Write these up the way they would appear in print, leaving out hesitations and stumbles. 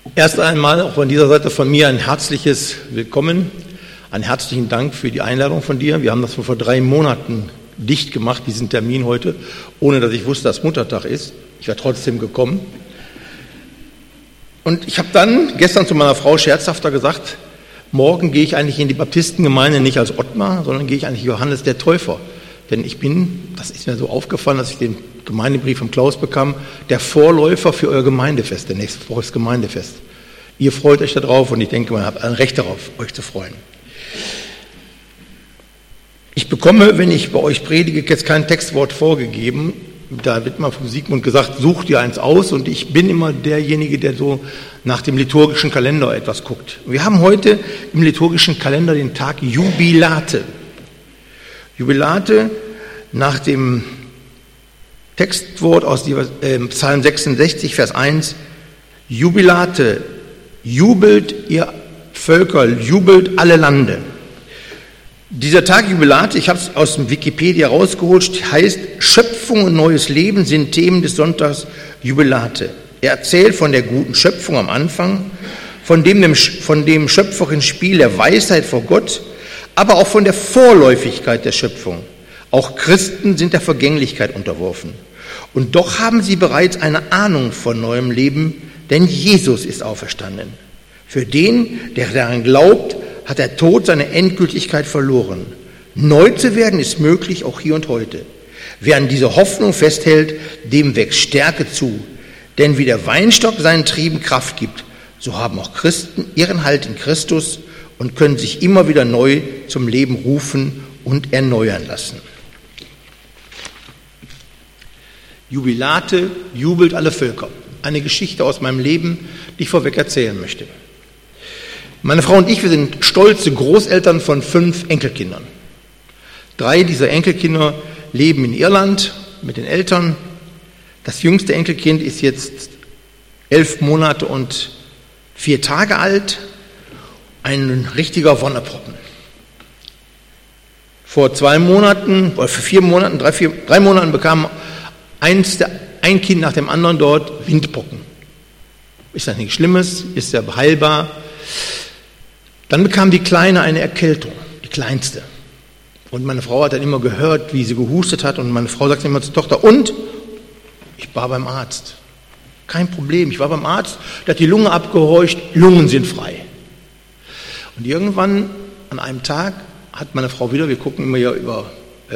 Erst einmal auch von dieser Seite von mir ein herzliches Willkommen, einen herzlichen Dank für die Einladung von dir. Wir haben das vor 3 Monaten dicht gemacht, diesen Termin heute, ohne dass ich wusste, dass Muttertag ist. Ich war trotzdem gekommen. Und ich habe dann gestern zu meiner Frau scherzhafter gesagt, morgen gehe ich eigentlich in die Baptistengemeinde nicht als Ottmar, sondern gehe ich eigentlich Johannes der Täufer. Denn ich bin, das ist mir so aufgefallen, als ich den Gemeindebrief vom Klaus bekam, der Vorläufer für euer Gemeindefest, der nächste Woche ist Gemeindefest. Ihr freut euch darauf und ich denke, man hat ein Recht darauf, euch zu freuen. Ich bekomme, wenn ich bei euch predige, jetzt kein Textwort vorgegeben. Da wird mal vom Sigmund gesagt, such dir eins aus, und ich bin immer derjenige, der so nach dem liturgischen Kalender etwas guckt. Wir haben heute im liturgischen Kalender den Tag Jubilate. Jubilate nach dem Textwort aus Psalm 66, Vers 1. Jubilate, jubelt ihr Völker, jubelt alle Lande. Dieser Tag Jubilate, ich habe es aus dem Wikipedia rausgeholt, heißt Schöpfung und neues Leben sind Themen des Sonntags Jubilate. Er erzählt von der guten Schöpfung am Anfang, von dem schöpferischen Spiel der Weisheit vor Gott, aber auch von der Vorläufigkeit der Schöpfung. Auch Christen sind der Vergänglichkeit unterworfen. Und doch haben sie bereits eine Ahnung von neuem Leben, denn Jesus ist auferstanden. Für den, der daran glaubt, hat der Tod seine Endgültigkeit verloren. Neu zu werden ist möglich, auch hier und heute. Wer an dieser Hoffnung festhält, dem wächst Stärke zu. Denn wie der Weinstock seinen Trieben Kraft gibt, so haben auch Christen ihren Halt in Christus und können sich immer wieder neu zum Leben rufen und erneuern lassen. Jubilate, jubelt alle Völker. Eine Geschichte aus meinem Leben, die ich vorweg erzählen möchte. Meine Frau und ich, wir sind stolze Großeltern von 5 Enkelkindern. 3 dieser Enkelkinder leben in Irland mit den Eltern. Das jüngste Enkelkind ist jetzt 11 Monate und 4 Tage alt. Ein richtiger Wonneproppen. Vor 2 Monaten, oder für 4 Monaten, 3 Monaten bekam ein Kind nach dem anderen dort Windpocken. Ist das nichts Schlimmes? Ist ja heilbar? Dann bekam die Kleine eine Erkältung, die Kleinste. Und meine Frau hat dann immer gehört, wie sie gehustet hat. Und meine Frau sagt immer zur Tochter, und? Ich war beim Arzt. Kein Problem, ich war beim Arzt, der hat die Lunge abgehorcht, Lungen sind frei. Und irgendwann an einem Tag hat meine Frau wieder, wir gucken immer ja über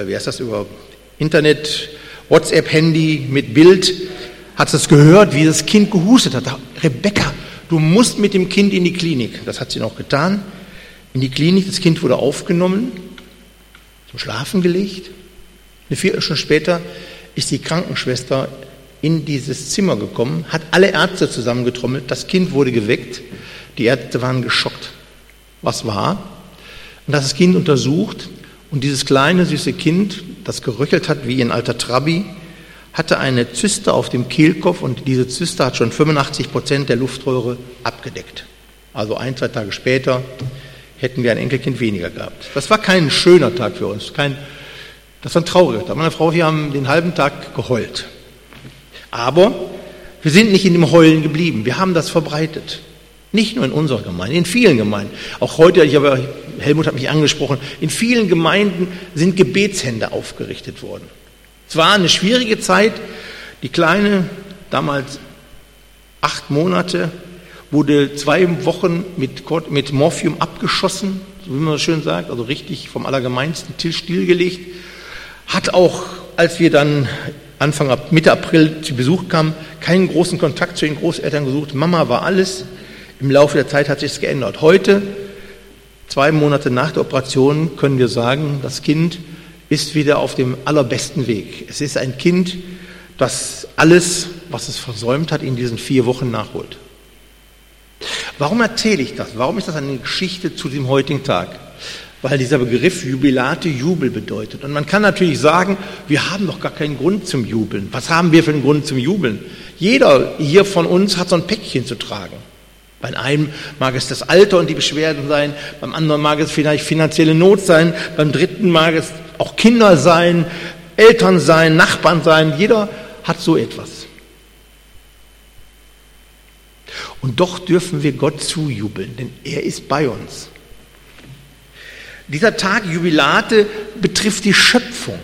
Internet, WhatsApp, Handy mit Bild, hat es gehört, wie das Kind gehustet hat. Rebecca, du musst mit dem Kind in die Klinik. Das hat sie noch getan. In die Klinik, das Kind wurde aufgenommen, zum Schlafen gelegt. Eine Viertelstunde später ist die Krankenschwester in dieses Zimmer gekommen, hat alle Ärzte zusammengetrommelt, das Kind wurde geweckt, die Ärzte waren geschockt. Was war? Und das Kind untersucht, und dieses kleine, süße Kind, das geröchelt hat wie ein alter Trabi, hatte eine Zyste auf dem Kehlkopf, und diese Zyste hat schon 85% der Luftröhre abgedeckt. Also 1-2 Tage später hätten wir ein Enkelkind weniger gehabt. Das war kein schöner Tag für uns, das war ein trauriger Tag. Meine Frau und ich haben den halben Tag geheult. Aber wir sind nicht in dem Heulen geblieben, wir haben das verbreitet. Nicht nur in unserer Gemeinde, in vielen Gemeinden. Auch heute, Helmut hat mich angesprochen, in vielen Gemeinden sind Gebetshände aufgerichtet worden. Es war eine schwierige Zeit. Die Kleine, damals 8 Monate, wurde 2 Wochen mit Morphium abgeschossen, so wie man das schön sagt, also richtig vom allergemeinsten Tisch stillgelegt. Hat auch, als wir dann Mitte April zu Besuch kamen, keinen großen Kontakt zu den Großeltern gesucht. Mama war alles. Im Laufe der Zeit hat sich es geändert. Heute, 2 Monate nach der Operation, können wir sagen, das Kind ist wieder auf dem allerbesten Weg. Es ist ein Kind, das alles, was es versäumt hat, in diesen 4 Wochen nachholt. Warum erzähle ich das? Warum ist das eine Geschichte zu dem heutigen Tag? Weil dieser Begriff Jubilate Jubel bedeutet. Und man kann natürlich sagen, wir haben doch gar keinen Grund zum Jubeln. Was haben wir für einen Grund zum Jubeln? Jeder hier von uns hat so ein Päckchen zu tragen. Bei einem mag es das Alter und die Beschwerden sein, beim anderen mag es vielleicht finanzielle Not sein, beim dritten mag es auch Kinder sein, Eltern sein, Nachbarn sein. Jeder hat so etwas. Und doch dürfen wir Gott zujubeln, denn er ist bei uns. Dieser Tag Jubilate betrifft die Schöpfung.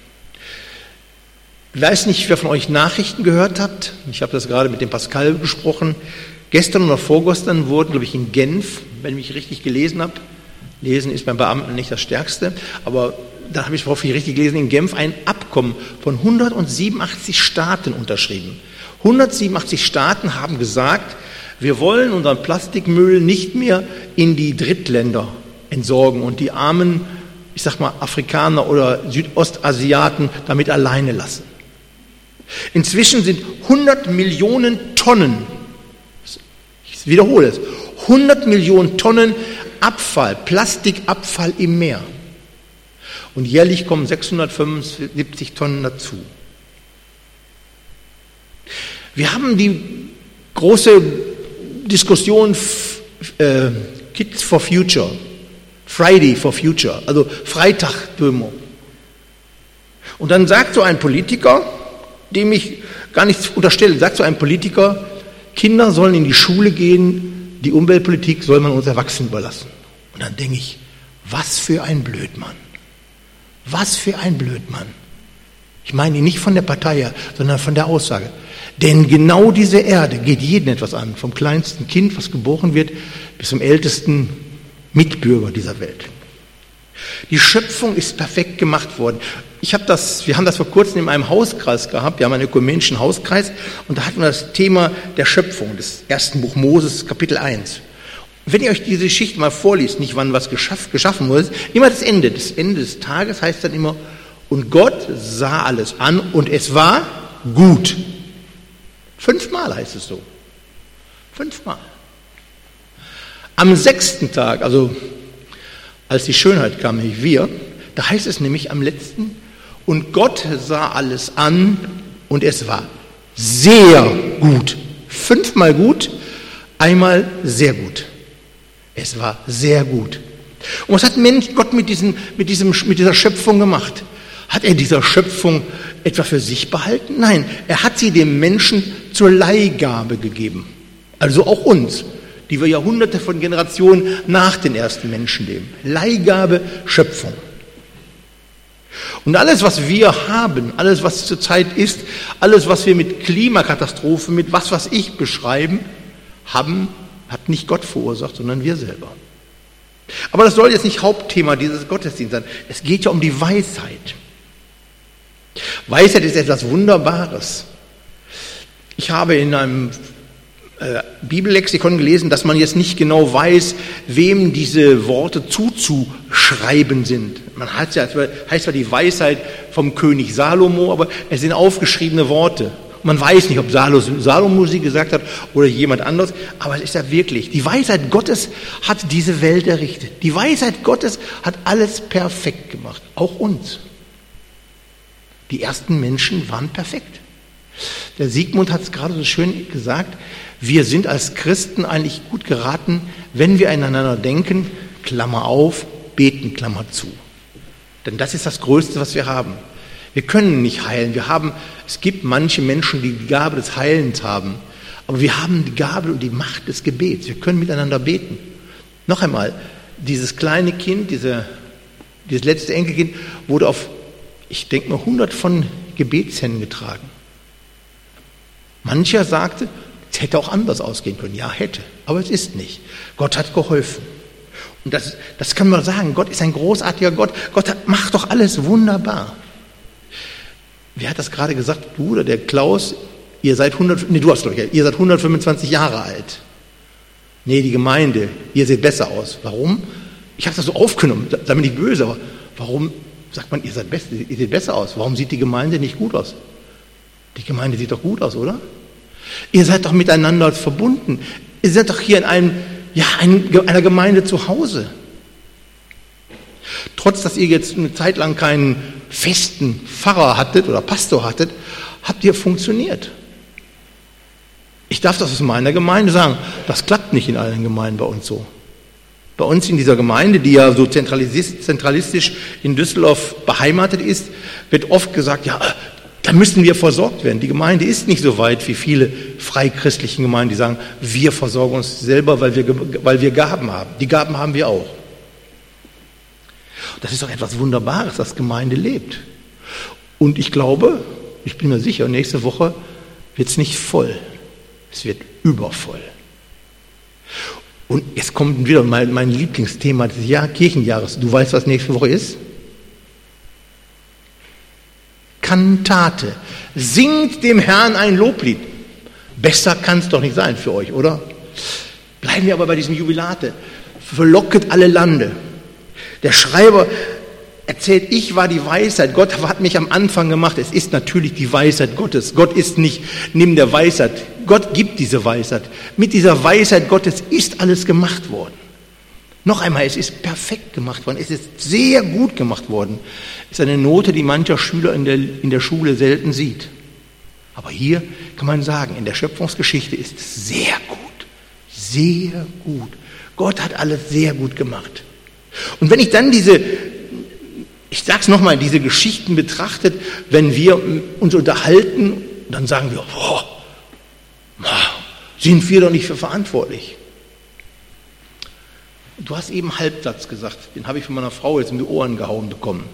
Ich weiß nicht, wer von euch Nachrichten gehört hat. Ich habe das gerade mit dem Pascal besprochen. Gestern oder vorgestern wurden, glaube ich, in Genf, wenn ich mich richtig gelesen habe, Lesen ist beim Beamten nicht das Stärkste, aber da habe ich hoffentlich richtig gelesen, in Genf ein Abkommen von 187 Staaten unterschrieben. 187 Staaten haben gesagt, wir wollen unseren Plastikmüll nicht mehr in die Drittländer entsorgen und die armen, ich sag mal, Afrikaner oder Südostasiaten damit alleine lassen. Inzwischen sind 100 Millionen Tonnen, ich wiederhole es, 100 Millionen Tonnen Abfall, Plastikabfall im Meer. Und jährlich kommen 675 Tonnen dazu. Wir haben die große Diskussion Kids for Future, Friday for Future, also Freitag-Demo. Und dann sagt so ein Politiker, dem ich gar nichts unterstelle, sagt so ein Politiker, Kinder sollen in die Schule gehen, die Umweltpolitik soll man uns Erwachsenen überlassen. Und dann denke ich, was für ein Blödmann. Was für ein Blödmann. Ich meine ihn nicht von der Partei her, sondern von der Aussage. Denn genau diese Erde geht jeden etwas an, vom kleinsten Kind, was geboren wird, bis zum ältesten Mitbürger dieser Welt. Die Schöpfung ist perfekt gemacht worden. Wir haben das vor kurzem in einem Hauskreis gehabt, wir haben einen ökumenischen Hauskreis und da hatten wir das Thema der Schöpfung, des ersten Buch Moses, Kapitel 1. Und wenn ihr euch diese Geschichte mal vorliest, nicht wann was geschaffen wurde, immer das Ende des Tages heißt dann immer, und Gott sah alles an und es war gut. 5-mal heißt es so. 5-mal. Am 6. Tag, also als die Schönheit kam, nicht wir, da heißt es nämlich am letzten, und Gott sah alles an und es war sehr gut. 5-mal gut, einmal sehr gut. Es war sehr gut. Und was hat Gott mit dieser Schöpfung gemacht? Hat er dieser Schöpfung etwa für sich behalten? Nein, er hat sie dem Menschen zur Leihgabe gegeben. Also auch uns, die wir Jahrhunderte von Generationen nach den ersten Menschen leben. Leihgabe, Schöpfung. Und alles, was wir haben, alles, was zurzeit ist, alles, was wir mit Klimakatastrophen, mit was ich beschreiben, hat nicht Gott verursacht, sondern wir selber. Aber das soll jetzt nicht Hauptthema dieses Gottesdienstes sein. Es geht ja um die Weisheit. Weisheit ist etwas Wunderbares. Ich habe in einem Bibellexikon gelesen, dass man jetzt nicht genau weiß, wem diese Worte zuzuschreiben sind. Man heißt zwar die Weisheit vom König Salomo, aber es sind aufgeschriebene Worte. Man weiß nicht, ob Salomo sie gesagt hat oder jemand anderes, aber es ist ja wirklich, die Weisheit Gottes hat diese Welt errichtet. Die Weisheit Gottes hat alles perfekt gemacht, auch uns. Die ersten Menschen waren perfekt. Der Sigmund hat es gerade so schön gesagt, wir sind als Christen eigentlich gut geraten, wenn wir einander denken, Klammer auf, beten, Klammer zu. Denn das ist das Größte, was wir haben. Wir können nicht heilen. Es gibt manche Menschen, die die Gabe des Heilens haben, aber wir haben die Gabe und die Macht des Gebets. Wir können miteinander beten. Noch einmal, dieses kleine Kind, dieses letzte Enkelkind wurde auf, ich denke mal, 100 von Gebetshänden getragen. Mancher sagte, es hätte auch anders ausgehen können. Ja, hätte, aber es ist nicht. Gott hat geholfen. Und das kann man sagen, Gott ist ein großartiger Gott. Gott macht doch alles wunderbar. Wer hat das gerade gesagt? Du oder der Klaus? Ihr seid 125 Jahre alt. Nee, die Gemeinde. Ihr seht besser aus. Warum? Ich habe das so aufgenommen. Sei mir nicht böse, aber warum sagt man, ihr seht besser aus? Warum sieht die Gemeinde nicht gut aus? Die Gemeinde sieht doch gut aus, oder? Ihr seid doch miteinander verbunden. Ihr seid doch hier in einer Gemeinde zu Hause. Trotz, dass ihr jetzt eine Zeit lang keinen festen Pfarrer hattet oder Pastor hattet, habt ihr funktioniert. Ich darf das aus meiner Gemeinde sagen. Das klappt nicht in allen Gemeinden bei uns so. Bei uns in dieser Gemeinde, die ja so zentralistisch in Düsseldorf beheimatet ist, wird oft gesagt, ja, Da müssen wir versorgt werden. Die Gemeinde ist nicht so weit wie viele freichristlichen Gemeinden, die sagen, wir versorgen uns selber, weil wir Gaben haben. Die Gaben haben wir auch. Das ist doch etwas Wunderbares, dass Gemeinde lebt. Und ich glaube, ich bin mir sicher, nächste Woche wird es nicht voll. Es wird übervoll. Und jetzt kommt wieder mein Lieblingsthema des Kirchenjahres. Du weißt, was nächste Woche ist? Kantate. Singt dem Herrn ein Loblied. Besser kann es doch nicht sein für euch, oder? Bleiben wir aber bei diesem Jubilate. Verlocket alle Lande. Der Schreiber erzählt, ich war die Weisheit. Gott hat mich am Anfang gemacht. Es ist natürlich die Weisheit Gottes. Gott ist nicht neben der Weisheit. Gott gibt diese Weisheit. Mit dieser Weisheit Gottes ist alles gemacht worden. Noch einmal, es ist perfekt gemacht worden. Es ist sehr gut gemacht worden. Es ist eine Note, die mancher Schüler in der Schule selten sieht. Aber hier kann man sagen, in der Schöpfungsgeschichte ist es sehr gut. Sehr gut. Gott hat alles sehr gut gemacht. Und wenn ich dann ich sag's nochmal, diese Geschichten betrachtet, wenn wir uns unterhalten, dann sagen wir, sind wir doch nicht für verantwortlich. Du hast eben Halbsatz gesagt, den habe ich von meiner Frau jetzt in die Ohren gehauen bekommen.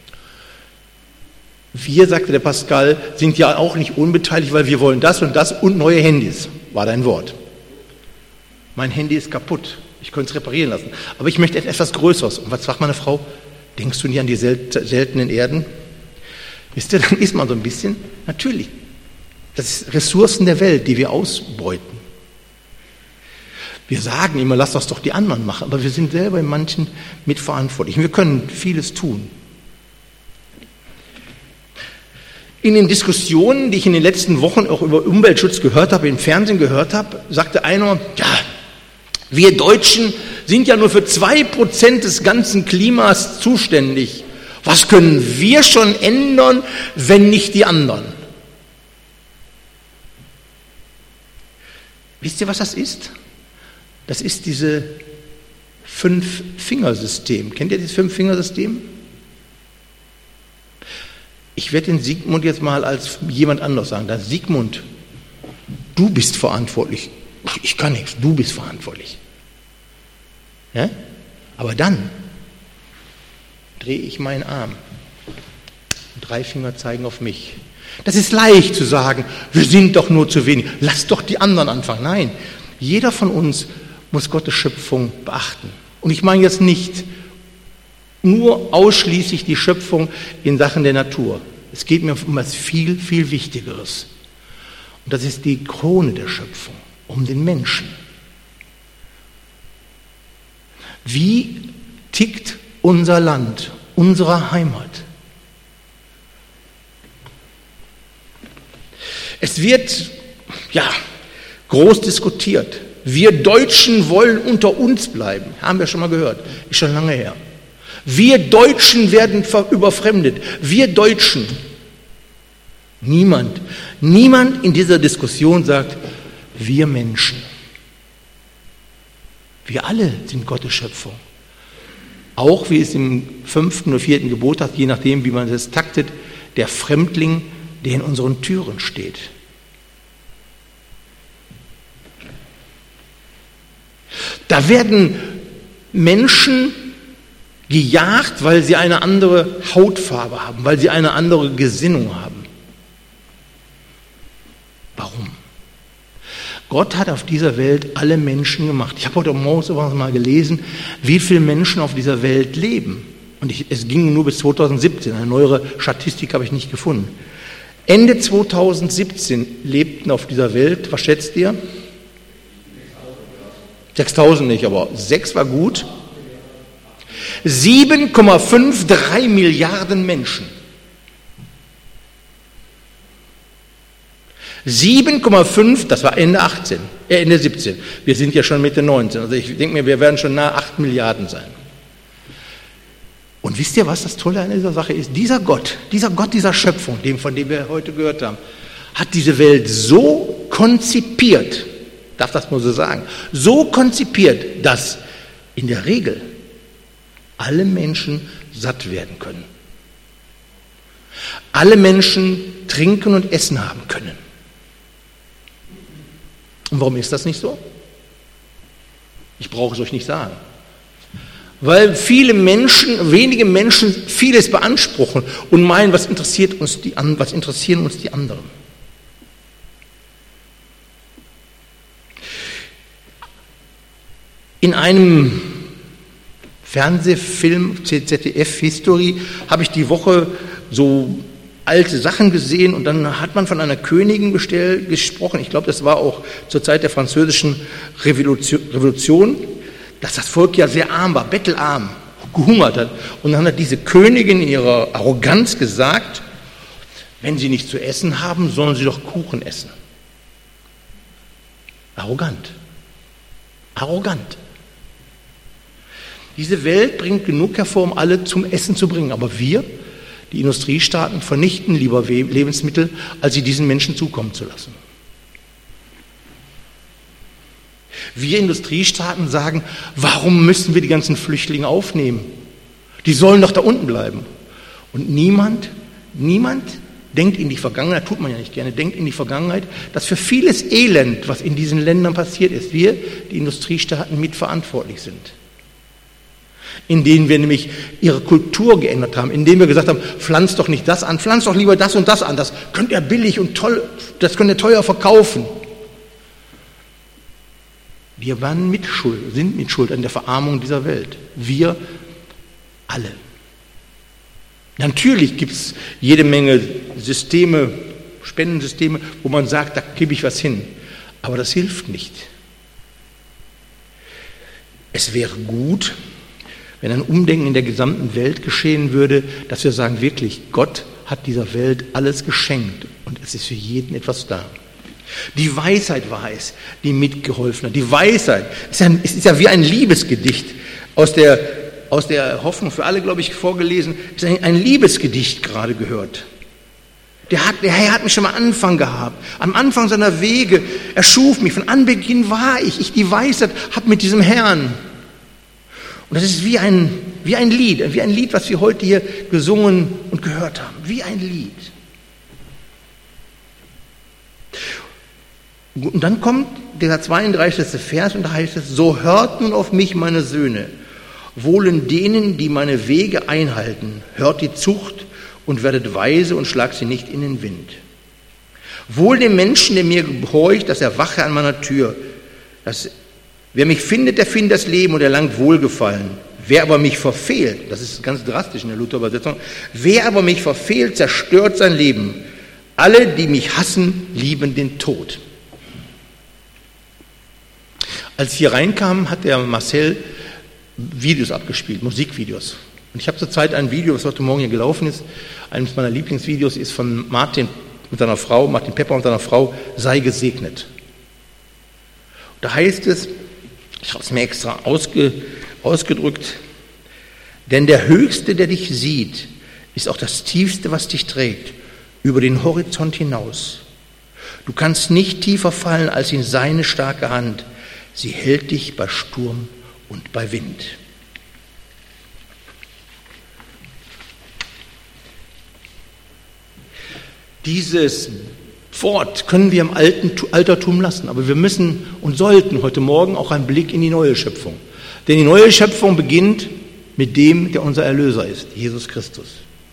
Wir, sagte der Pascal, sind ja auch nicht unbeteiligt, weil wir wollen das und neue Handys, war dein Wort. Mein Handy ist kaputt, ich könnte es reparieren lassen, aber ich möchte etwas Größeres. Und was sagt meine Frau? Denkst du nicht an die seltenen Erden? Wisst ihr, dann ist man so ein bisschen, natürlich, das sind Ressourcen der Welt, die wir ausbeuten. Wir sagen immer, lass das doch die anderen machen, aber wir sind selber in manchen mitverantwortlich. Wir können vieles tun. In den Diskussionen, die ich in den letzten Wochen auch über Umweltschutz gehört habe, im Fernsehen gehört habe, sagte einer, ja, wir Deutschen sind ja nur für 2% des ganzen Klimas zuständig. Was können wir schon ändern, wenn nicht die anderen? Wisst ihr, was das ist? Das ist diese 5-Fingersystem. Kennt ihr dieses 5-Fingersystem? Ich werde den Sigmund jetzt mal als jemand anders sagen. Das Sigmund, du bist verantwortlich. Ich kann nichts, du bist verantwortlich. Ja? Aber dann drehe ich meinen Arm. 3 Finger zeigen auf mich. Das ist leicht zu sagen, wir sind doch nur zu wenig. Lass doch die anderen anfangen. Nein, jeder von uns muss Gottes Schöpfung beachten. Und ich meine jetzt nicht nur ausschließlich die Schöpfung in Sachen der Natur. Es geht mir um etwas viel, viel Wichtigeres. Und das ist die Krone der Schöpfung, um den Menschen. Wie tickt unser Land, unsere Heimat? Es wird, groß diskutiert. Wir Deutschen wollen unter uns bleiben. Haben wir schon mal gehört. Ist schon lange her. Wir Deutschen werden überfremdet. Wir Deutschen. Niemand in dieser Diskussion sagt, wir Menschen. Wir alle sind Gottes Schöpfung. Auch wie es im 5. oder 4. Gebot hat, je nachdem, wie man das taktet, der Fremdling, der in unseren Türen steht. Da werden Menschen gejagt, weil sie eine andere Hautfarbe haben, weil sie eine andere Gesinnung haben. Warum? Gott hat auf dieser Welt alle Menschen gemacht. Ich habe heute morgens mal gelesen, wie viele Menschen auf dieser Welt leben. Und es ging nur bis 2017. Eine neuere Statistik habe ich nicht gefunden. Ende 2017 lebten auf dieser Welt, was schätzt ihr? 6.000 nicht, aber 6 war gut. 7,53 Milliarden Menschen. 7,5, das war Ende 17. Wir sind ja schon Mitte 19. Also ich denke mir, wir werden schon nahe 8 Milliarden sein. Und wisst ihr, was das Tolle an dieser Sache ist? Dieser Gott dieser Schöpfung, von dem wir heute gehört haben, hat diese Welt so konzipiert, darf das mal so sagen, so konzipiert, dass in der Regel alle Menschen satt werden können. alle Menschen trinken und essen haben können. Und warum ist das nicht so? Ich brauche es euch nicht sagen. Weil wenige Menschen vieles beanspruchen und meinen, was interessieren uns die anderen. In einem Fernsehfilm, ZDF History, habe ich die Woche so alte Sachen gesehen und dann hat man von einer Königin gesprochen, ich glaube, das war auch zur Zeit der französischen Revolution, dass das Volk ja sehr arm war, bettelarm, gehungert hat. Und dann hat diese Königin in ihrer Arroganz gesagt, wenn sie nichts zu essen haben, sollen sie doch Kuchen essen. Arrogant. Diese Welt bringt genug hervor, um alle zum Essen zu bringen. Aber wir, die Industriestaaten, vernichten lieber Lebensmittel, als sie diesen Menschen zukommen zu lassen. Wir Industriestaaten sagen, warum müssen wir die ganzen Flüchtlinge aufnehmen? Die sollen doch da unten bleiben. Und niemand denkt in die Vergangenheit, tut man ja nicht gerne, denkt in die Vergangenheit, dass für vieles Elend, was in diesen Ländern passiert ist, wir, die Industriestaaten, mitverantwortlich sind. Indem wir nämlich ihre Kultur geändert haben, indem wir gesagt haben, pflanzt doch nicht das an, pflanzt doch lieber das und das an, das könnt ihr billig und toll, das könnt ihr teuer verkaufen. Wir sind Mitschuld an der Verarmung dieser Welt. Wir alle. Natürlich gibt es jede Menge Systeme, Spendensysteme, wo man sagt, da gebe ich was hin. Aber das hilft nicht. Es wäre gut, wenn ein Umdenken in der gesamten Welt geschehen würde, dass wir sagen, wirklich, Gott hat dieser Welt alles geschenkt und es ist für jeden etwas da. Die Weisheit war es, die mitgeholfen hat. Die Weisheit, es ist ja wie ein Liebesgedicht aus der Hoffnung für alle, glaube ich, vorgelesen, ist ein Liebesgedicht gerade gehört. Der Herr hat mich schon am Anfang gehabt, am Anfang seiner Wege, er schuf mich, von Anbeginn war ich die Weisheit habe mit diesem Herrn. Und das ist wie ein Lied, was wir heute hier gesungen und gehört haben, wie ein Lied. Und dann kommt der 32. Vers und da heißt es, so hört nun auf mich, meine Söhne, wohlen denen, die meine Wege einhalten, hört die Zucht und werdet weise und schlagt sie nicht in den Wind. Wohl dem Menschen, der mir gehorcht, dass er wache an meiner Tür. Wer mich findet, der findet das Leben und erlangt Wohlgefallen. Wer aber mich verfehlt, das ist ganz drastisch in der Luther-Übersetzung, wer aber mich verfehlt, zerstört sein Leben. Alle, die mich hassen, lieben den Tod. Als ich hier reinkam, hat der Marcel Videos abgespielt, Musikvideos. Und ich habe zurzeit ein Video, was heute Morgen hier gelaufen ist, eines meiner Lieblingsvideos ist von Martin Pepper und seiner Frau, sei gesegnet. Da heißt es, ich habe es mir extra ausgedrückt, denn der Höchste, der dich sieht, ist auch das Tiefste, was dich trägt, über den Horizont hinaus. Du kannst nicht tiefer fallen als in seine starke Hand. Sie hält dich bei Sturm und bei Wind. Dieses Wort können wir im Altertum lassen, aber wir müssen und sollten heute Morgen auch einen Blick in die neue Schöpfung. Denn die neue Schöpfung beginnt mit dem, der unser Erlöser ist, Jesus Christus.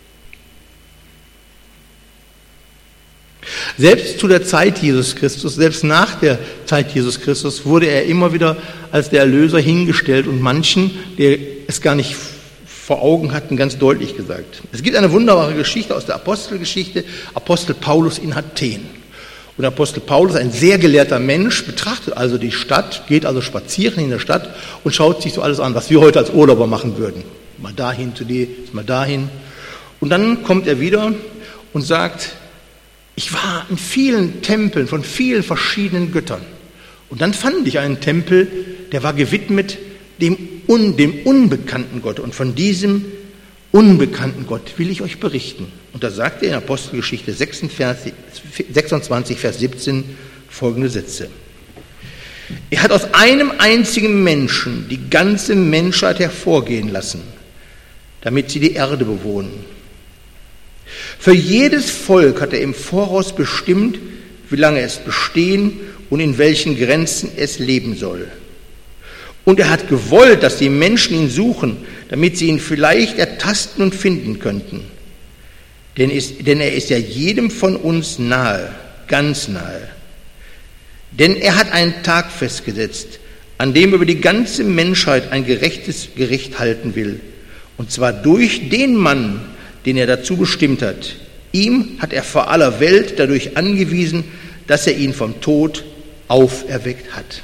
Selbst zu der Zeit Jesus Christus, selbst nach der Zeit Jesus Christus, wurde er immer wieder als der Erlöser hingestellt und manchen, der es gar nicht vor Augen hatten, ganz deutlich gesagt. Es gibt eine wunderbare Geschichte aus der Apostelgeschichte, Apostel Paulus in Athen. Und Apostel Paulus, ein sehr gelehrter Mensch, betrachtet also die Stadt, geht also spazieren in der Stadt und schaut sich so alles an, was wir heute als Urlauber machen würden. Mal dahin zu dir, mal dahin. Und dann kommt er wieder und sagt, ich war in vielen Tempeln von vielen verschiedenen Göttern. Und dann fand ich einen Tempel, der war gewidmet dem unbekannten Gott. Und von diesem unbekannten Gott will ich euch berichten. Und da sagt er in Apostelgeschichte 26, Vers 17 folgende Sätze. Er hat aus einem einzigen Menschen die ganze Menschheit hervorgehen lassen, damit sie die Erde bewohnen. Für jedes Volk hat er im Voraus bestimmt, wie lange es bestehen und in welchen Grenzen es leben soll. Und er hat gewollt, dass die Menschen ihn suchen, damit sie ihn vielleicht ertasten und finden könnten. Denn er ist ja jedem von uns nahe, ganz nahe. Denn er hat einen Tag festgesetzt, an dem er über die ganze Menschheit ein gerechtes Gericht halten will. Und zwar durch den Mann, den er dazu bestimmt hat. Ihm hat er vor aller Welt dadurch angewiesen, dass er ihn vom Tod auferweckt hat.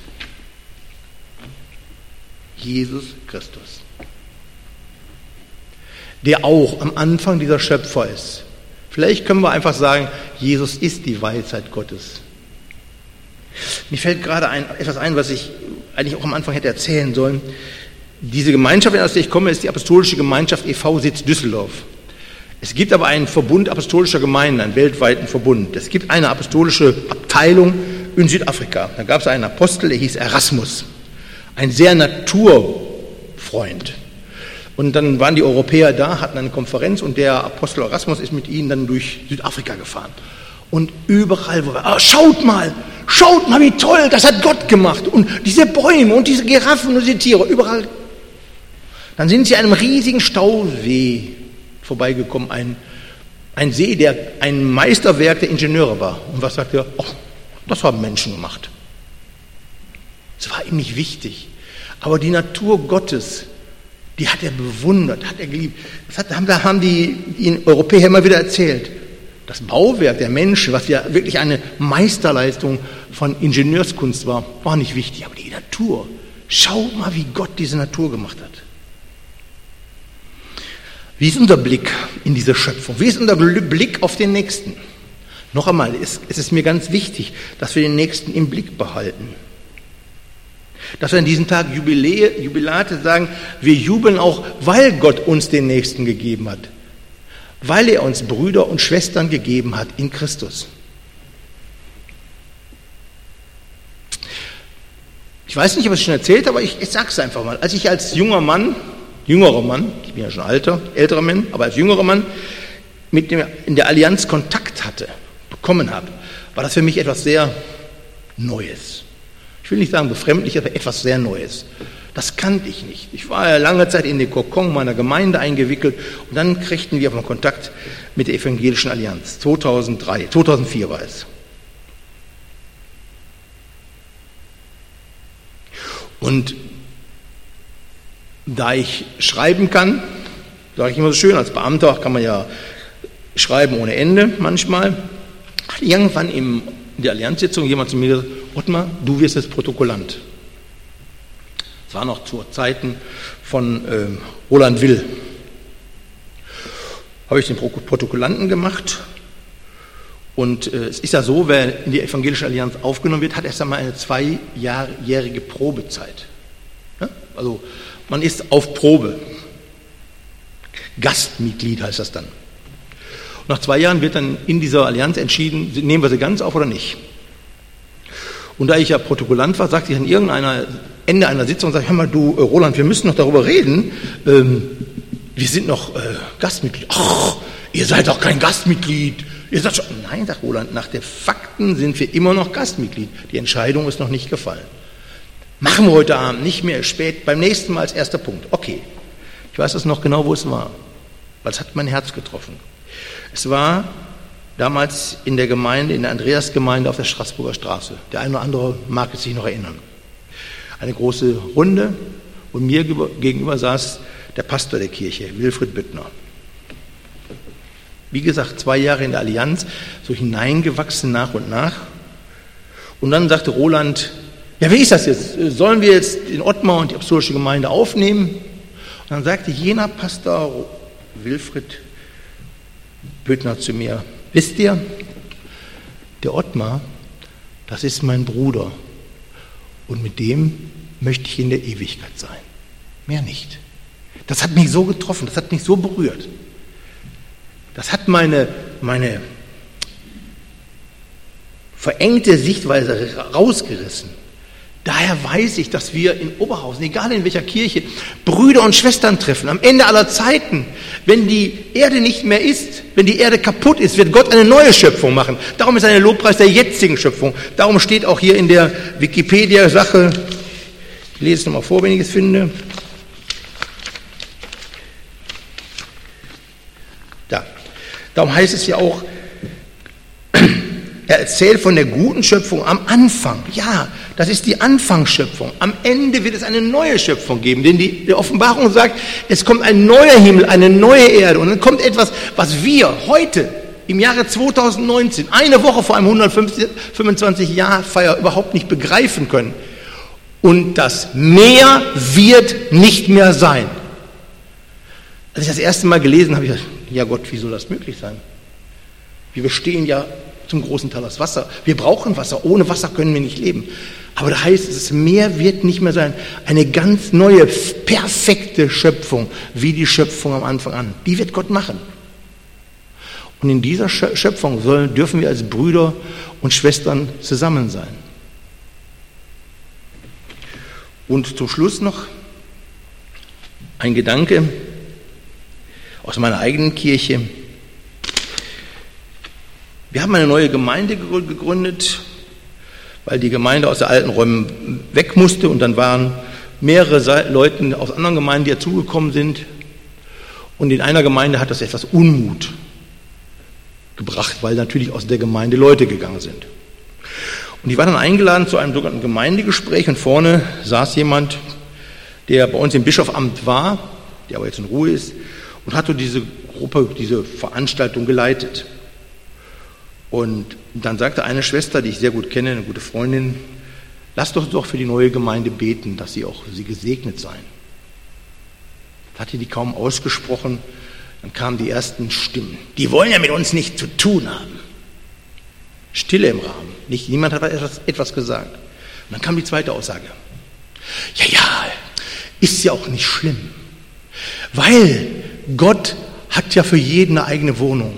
Jesus Christus, der auch am Anfang dieser Schöpfer ist. Vielleicht können wir einfach sagen, Jesus ist die Weisheit Gottes. Mir fällt gerade etwas ein, was ich eigentlich auch am Anfang hätte erzählen sollen. Diese Gemeinschaft, aus der ich komme, ist die Apostolische Gemeinschaft e.V. Sitz Düsseldorf. Es gibt aber einen Verbund apostolischer Gemeinden, einen weltweiten Verbund. Es gibt eine apostolische Abteilung in Südafrika. Da gab es einen Apostel, der hieß Erasmus. Ein sehr Naturfreund. Und dann waren die Europäer da, hatten eine Konferenz und der Apostel Erasmus ist mit ihnen dann durch Südafrika gefahren. Und überall, schaut mal, wie toll, das hat Gott gemacht. Und diese Bäume und diese Giraffen und diese Tiere, überall. Dann sind sie an einem riesigen Stausee vorbeigekommen, ein See, der ein Meisterwerk der Ingenieure war. Und was sagt er? Oh, das haben Menschen gemacht. Das war ihm nicht wichtig. Aber die Natur Gottes, die hat er bewundert, hat er geliebt. Das haben die Europäer immer wieder erzählt. Das Bauwerk der Menschen, was ja wirklich eine Meisterleistung von Ingenieurskunst war, war nicht wichtig. Aber die Natur, schaut mal, wie Gott diese Natur gemacht hat. Wie ist unser Blick in diese Schöpfung? Wie ist unser Blick auf den Nächsten? Noch einmal, es ist mir ganz wichtig, dass wir den Nächsten im Blick behalten. Dass wir an diesem Tag Jubilate sagen, wir jubeln auch, weil Gott uns den Nächsten gegeben hat. Weil er uns Brüder und Schwestern gegeben hat in Christus. Ich weiß nicht, ob ich es schon erzählt habe, aber ich sage es einfach mal. Als ich als jüngerer Mann, ich bin ja schon älterer Mann, aber als jüngerer Mann in der Allianz Kontakt bekommen habe, war das für mich etwas sehr Neues. Ich will nicht sagen befremdlich, aber etwas sehr Neues. Das kannte ich nicht. Ich war ja lange Zeit in den Kokon meiner Gemeinde eingewickelt und dann kriegten wir mal Kontakt mit der Evangelischen Allianz. 2004 war es. Und da ich schreiben kann, sage ich immer so schön, als Beamter kann man ja schreiben ohne Ende manchmal, hat irgendwann in der Allianzsitzung jemand zu mir gesagt, Ottmar, du wirst jetzt Protokollant. Das war noch zu Zeiten von Roland Will. Habe ich den Protokollanten gemacht. Und es ist ja so, wer in die Evangelische Allianz aufgenommen wird, hat erst einmal eine 2-jährige Probezeit. Ja? Also man ist auf Probe. Gastmitglied heißt das dann. Und nach 2 Jahren wird dann in dieser Allianz entschieden, nehmen wir sie ganz auf oder nicht. Und da ich ja Protokollant war, sagte ich an irgendeiner Ende einer Sitzung, hör mal du, Roland, wir müssen noch darüber reden, wir sind noch Gastmitglied. Ach, ihr seid doch kein Gastmitglied. Ihr sagt schon, nein, sagt Roland, nach den Fakten sind wir immer noch Gastmitglied. Die Entscheidung ist noch nicht gefallen. Machen wir heute Abend, nicht mehr spät, beim nächsten Mal als erster Punkt. Okay, ich weiß das noch genau, wo es war, weil es hat mein Herz getroffen. Es war damals in der Gemeinde, in der Andreasgemeinde auf der Straßburger Straße. Der eine oder andere mag es sich noch erinnern. Eine große Runde und mir gegenüber saß der Pastor der Kirche, Wilfried Büttner. Wie gesagt, 2 Jahre in der Allianz, so hineingewachsen nach und nach. Und dann sagte Roland, ja, wie ist das jetzt? Sollen wir jetzt den Ottmar und die apostolische Gemeinde aufnehmen? Und dann sagte jener Pastor Wilfried Büttner zu mir, wisst ihr, der Ottmar, das ist mein Bruder und mit dem möchte ich in der Ewigkeit sein. Mehr nicht. Das hat mich so getroffen, das hat mich so berührt. Das hat meine verengte Sichtweise rausgerissen. Daher weiß ich, dass wir in Oberhausen, egal in welcher Kirche, Brüder und Schwestern treffen. Am Ende aller Zeiten, wenn die Erde nicht mehr ist, wenn die Erde kaputt ist, wird Gott eine neue Schöpfung machen. Darum ist ein Lobpreis der jetzigen Schöpfung. Darum steht auch hier in der Wikipedia-Sache, ich lese es nochmal vor, wenn ich es finde. Da. Darum heißt es ja auch, er erzählt von der guten Schöpfung am Anfang. Ja, das ist die Anfangsschöpfung. Am Ende wird es eine neue Schöpfung geben, denn die Offenbarung sagt, es kommt ein neuer Himmel, eine neue Erde. Und dann kommt etwas, was wir heute im Jahre 2019, eine Woche vor einem 125-Jahr-Feier überhaupt nicht begreifen können. Und das Meer wird nicht mehr sein. Als ich das erste Mal gelesen habe, habe ich gedacht, ja Gott, wie soll das möglich sein? Wir bestehen ja zum großen Teil aus Wasser. Wir brauchen Wasser. Ohne Wasser können wir nicht leben. Aber da heißt es, das Meer wird nicht mehr sein. Eine ganz neue, perfekte Schöpfung, wie die Schöpfung am Anfang an. Die wird Gott machen. Und in dieser Schöpfung dürfen wir als Brüder und Schwestern zusammen sein. Und zum Schluss noch ein Gedanke aus meiner eigenen Kirche. Wir haben eine neue Gemeinde gegründet, weil die Gemeinde aus den alten Räumen weg musste und dann waren mehrere Leute aus anderen Gemeinden, die dazugekommen sind. Und in einer Gemeinde hat das etwas Unmut gebracht, weil natürlich aus der Gemeinde Leute gegangen sind. Und ich war dann eingeladen zu einem sogenannten Gemeindegespräch und vorne saß jemand, der bei uns im Bischofamt war, der aber jetzt in Ruhe ist, und hat so diese Gruppe, diese Veranstaltung geleitet. Und dann sagte eine Schwester, die ich sehr gut kenne, eine gute Freundin, lasst doch für die neue Gemeinde beten, dass sie gesegnet seien. Das hatte die kaum ausgesprochen, dann kamen die ersten Stimmen. Die wollen ja mit uns nichts zu tun haben. Stille im Raum. Niemand hat etwas gesagt. Und dann kam die zweite Aussage. Ja, ist ja auch nicht schlimm. Weil Gott hat ja für jeden eine eigene Wohnung.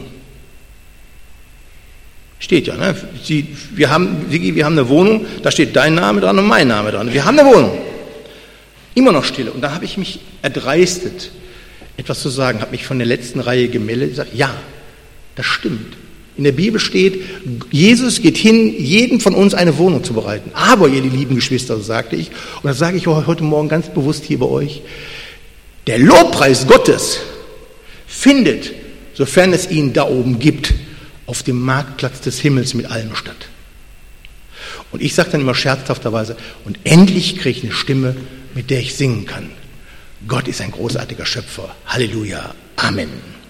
Steht ja, ne? Wir haben eine Wohnung, da steht dein Name dran und mein Name dran. Wir haben eine Wohnung. Immer noch Stille. Und da habe ich mich erdreistet, etwas zu sagen, habe mich von der letzten Reihe gemeldet und gesagt, ja, das stimmt. In der Bibel steht, Jesus geht hin, jedem von uns eine Wohnung zu bereiten. Aber, ihr lieben Geschwister, so sagte ich, und das sage ich heute Morgen ganz bewusst hier bei euch, der Lobpreis Gottes findet, sofern es ihn da oben gibt, auf dem Marktplatz des Himmels mit allem statt. Und ich sage dann immer scherzhafterweise, und endlich kriege ich eine Stimme, mit der ich singen kann. Gott ist ein großartiger Schöpfer. Halleluja. Amen.